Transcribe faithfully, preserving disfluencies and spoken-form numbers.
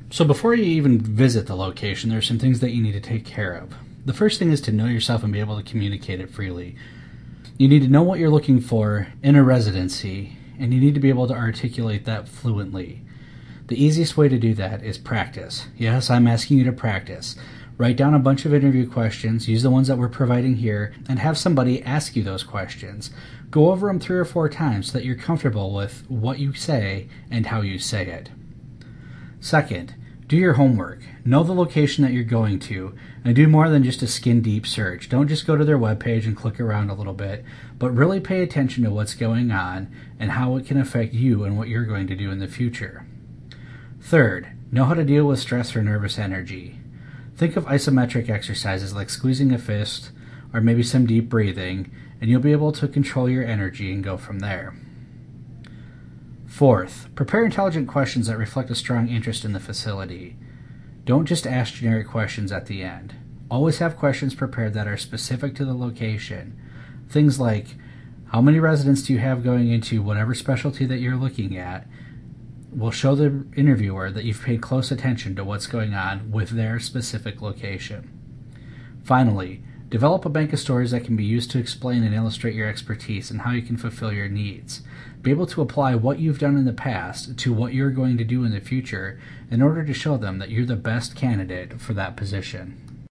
So before you even visit the location, there are some things that you need to take care of. The first thing is to know yourself and be able to communicate it freely. You need to know what you're looking for in a residency, and you need to be able to articulate that fluently. The easiest way to do that is practice. Yes, I'm asking you to practice. Write down a bunch of interview questions, use the ones that we're providing here, and have somebody ask you those questions. Go over them three or four times so that you're comfortable with what you say and how you say it. Second, do your homework. Know the location that you're going to, and do more than just a skin-deep search. Don't just go to their webpage and click around a little bit, but really pay attention to what's going on and how it can affect you and what you're going to do in the future. Third, know how to deal with stress or nervous energy. Think of isometric exercises like squeezing a fist or maybe some deep breathing, and you'll be able to control your energy and go from there. Fourth, prepare intelligent questions that reflect a strong interest in the facility. Don't just ask generic questions at the end. Always have questions prepared that are specific to the location. Things like, how many residents do you have going into whatever specialty that you're looking at? Will show the interviewer that you've paid close attention to what's going on with their specific location. Finally, develop a bank of stories that can be used to explain and illustrate your expertise and how you can fulfill your needs. Be able to apply what you've done in the past to what you're going to do in the future in order to show them that you're the best candidate for that position.